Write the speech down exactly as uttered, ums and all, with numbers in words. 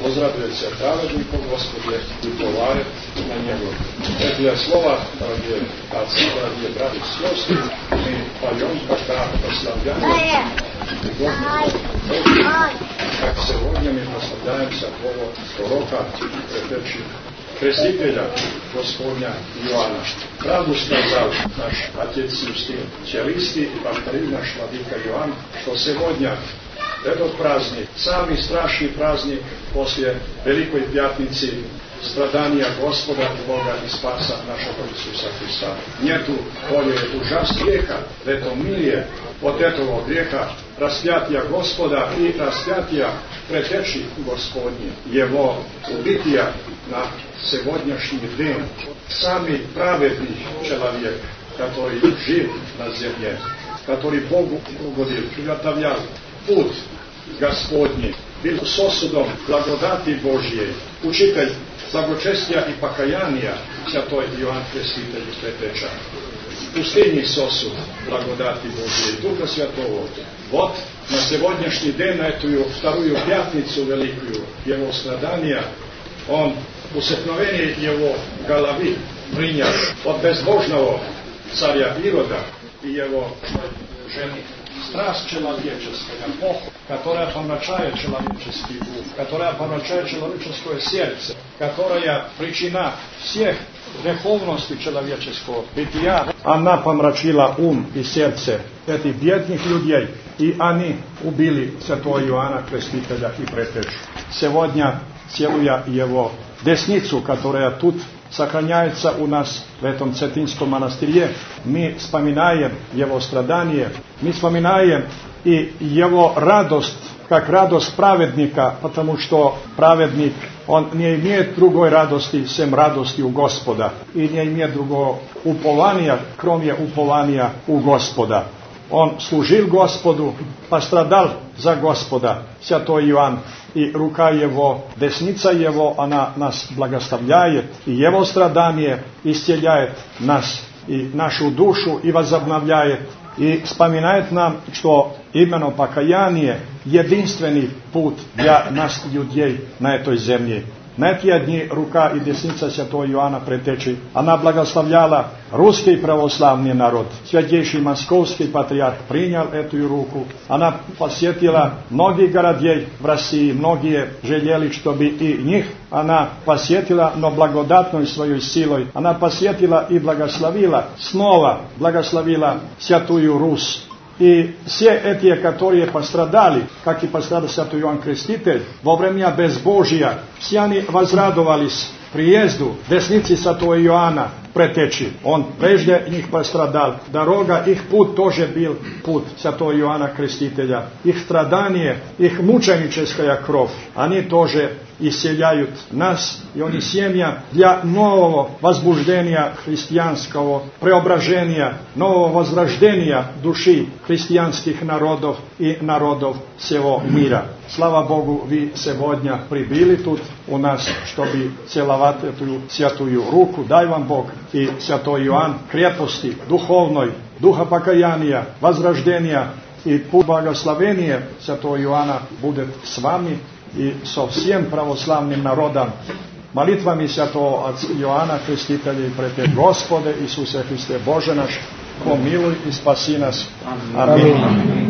Возрадует се праведнику Господе и уповает на Него. Эти слова, дорогие отцы, дорогие братья и сестры, мы поем, когда прославляем Бога, как сегодня мы прославляемся Бога пророка, Крестителя Господня Иоанна. Правду сказал наш отец Юстин Челистий и повторил наш владыка Иоанн, что сегодня этот праздник, самый страшный праздник после Великой Пятницы, страдания Господа и Бога и Спаса нашего Иисуса Христа. Нету более ужас греха в этом мире, вот этого греха, распятия Господа и распятия предтечи Господни, Его убития на сегодняшний день. Самый праведный человек, который жил на земле, который Богу угодил, приготовлял путь Господний, был сосудом благодати Божьей, учитель благочестия и покаяния, святой Иоанн Креститель и Предтеча. Пустынный сосуд благодати Божьей, Духа Святого. Вот на сегодняшний день, на эту вторую пятницу великую, Его страдания, Он усекновение Его головы принял от безбожного царя Ирода и его жены. Страсть человеческая, похоть, которая помрачает человеческий ум, которая помрачает человеческое сердце, которая причина всех греховностей человеческого бытия, она помрачила ум и сердце этих бедных людей, и они убили святого Иоанна Крестителя и Предтечу. Сегодня, целуя его десницу, которая тут сохраняется у нас в этом Цетинском монастыре, мы вспоминаем его страдания, мы вспоминаем и его радость, как радость праведника, потому что праведник, он не имеет другой радости, чем радости у Господа, и не имеет другого упования, кроме упования у Господа. Он служил Господу, пострадал за Господа, святой Иоанн, и рука его, десница его, она нас благословляет, и его страдание исцеляет нас, и нашу душу, и возобновляет, и вспоминает нам, что именно покаяние единственный путь для нас, людей, на этой земле. На эти дни рука и десница святого Иоанна Предтечи, она благословляла русский православный народ. Святейший Московский патриарх принял эту руку. Она посетила многие города в России, многие жалели, чтобы и них она посетила, но благодатной своей силой она посетила и благословила, снова благословила Святую Русь. И все эти, которые пострадали, как и пострадал святой Иоанн Креститель, во время безбожия, все они возрадовались приезду десницы святого Иоанна Предтечи. Он прежде них пострадал. Дорога, их путь тоже был путь святого Иоанна Крестителя. Их страдание, их мученическая кровь, они тоже исцеляют нас, и они семья для нового возбуждения христианского, преображения, нового возрождения души христианских народов и народов всего мира. Слава Богу, вы сегодня прибыли тут у нас, чтобы целовать эту святую руку. Дай вам Бог и святой Иоанн крепости духовной, духа покаяния, возрождения и путь благословения святого Иоанна будет с вами и со всем православным народом. Молитвами святого Иоанна Крестителя и Предтечи. Господи Иисусе Христе, Боже наш, помилуй и спаси нас. Аминь.